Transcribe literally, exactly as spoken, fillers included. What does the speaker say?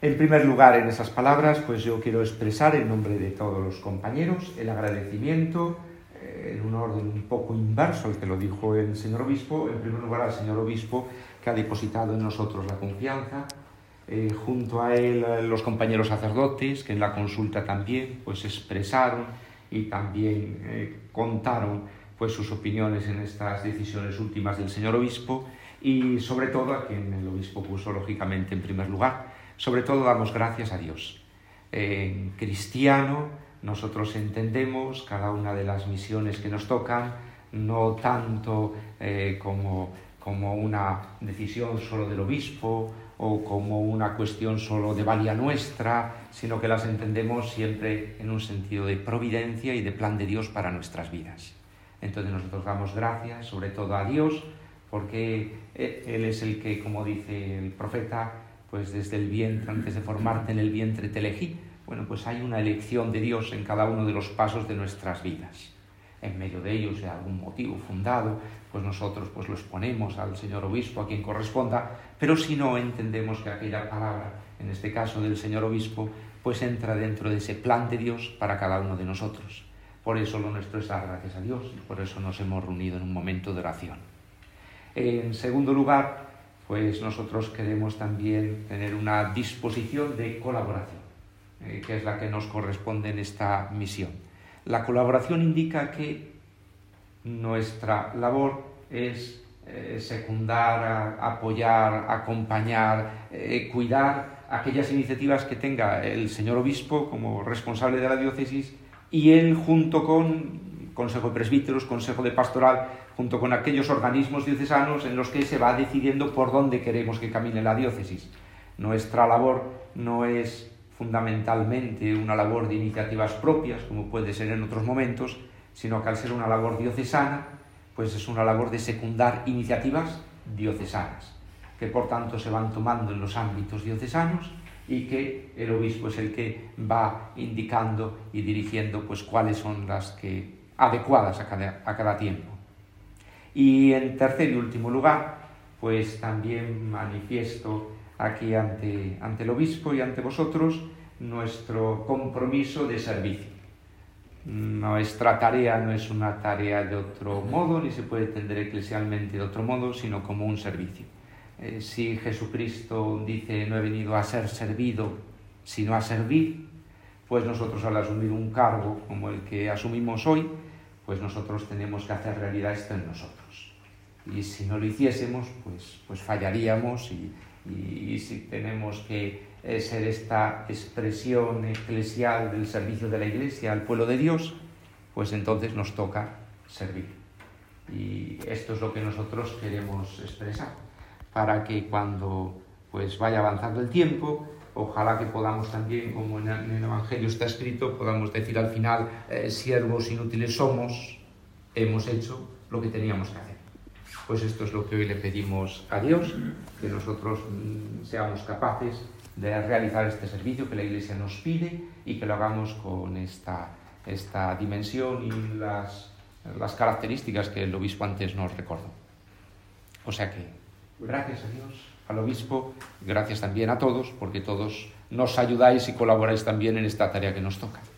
En primer lugar, en esas palabras, pues yo quiero expresar en nombre de todos los compañeros el agradecimiento eh, en un orden un poco inverso al que lo dijo el señor obispo. En primer lugar, al señor obispo, que ha depositado en nosotros la confianza. Eh, junto a él, los compañeros sacerdotes, que en la consulta también pues expresaron y también eh, contaron pues sus opiniones en estas decisiones últimas del señor obispo, y sobre todo a quien el obispo puso lógicamente en primer lugar. Sobre todo damos gracias a Dios. En cristiano nosotros entendemos cada una de las misiones que nos tocan, no tanto eh, como, como una decisión solo del obispo o como una cuestión solo de valía nuestra, sino que las entendemos siempre en un sentido de providencia y de plan de Dios para nuestras vidas. Entonces nosotros damos gracias sobre todo a Dios, porque Él es el que, como dice el profeta, pues desde el vientre, antes de formarte en el vientre te elegí. Bueno, pues hay una elección de Dios en cada uno de los pasos de nuestras vidas. En medio de ellos, si hay algún motivo fundado, pues nosotros pues lo exponemos al señor obispo, a quien corresponda, pero si no, entendemos que aquella palabra, en este caso del señor obispo, pues entra dentro de ese plan de Dios para cada uno de nosotros. Por eso lo nuestro es dar gracias a Dios, y por eso nos hemos reunido en un momento de oración. En segundo lugar, pues nosotros queremos también tener una disposición de colaboración, eh, que es la que nos corresponde en esta misión. La colaboración indica que nuestra labor es eh, secundar, apoyar, acompañar, eh, cuidar aquellas iniciativas que tenga el señor obispo como responsable de la diócesis, y él junto con Consejo de Presbíteros, Consejo de Pastoral, junto con aquellos organismos diocesanos en los que se va decidiendo por dónde queremos que camine la diócesis. Nuestra labor no es fundamentalmente una labor de iniciativas propias, como puede ser en otros momentos, sino que al ser una labor diocesana, pues es una labor de secundar iniciativas diocesanas, que por tanto se van tomando en los ámbitos diocesanos y que el obispo es el que va indicando y dirigiendo pues cuáles son las que adecuadas a cada, a cada tiempo. Y en tercer y último lugar, pues también manifiesto aquí ante, ante el obispo y ante vosotros nuestro compromiso de servicio. Nuestra tarea no es una tarea de otro modo, ni se puede entender eclesialmente de otro modo, sino como un servicio. Eh, si Jesucristo dice no he venido a ser servido, sino a servir, pues nosotros al asumir un cargo como el que asumimos hoy, pues nosotros tenemos que hacer realidad esto en nosotros. Y si no lo hiciésemos, pues, pues fallaríamos y, y, y si tenemos que eh, ser esta expresión eclesial del servicio de la Iglesia al pueblo de Dios, pues entonces nos toca servir. Y esto es lo que nosotros queremos expresar, para que cuando pues vaya avanzando el tiempo, ojalá que podamos también, como en el Evangelio está escrito, podamos decir al final, eh, siervos inútiles somos, hemos hecho lo que teníamos que hacer. Pues esto es lo que hoy le pedimos a Dios, que nosotros mm, seamos capaces de realizar este servicio que la Iglesia nos pide y que lo hagamos con esta, esta dimensión y las, las características que el obispo antes nos recordó. O sea que, gracias a Dios, al obispo, gracias también a todos, porque todos nos ayudáis y colaboráis también en esta tarea que nos toca.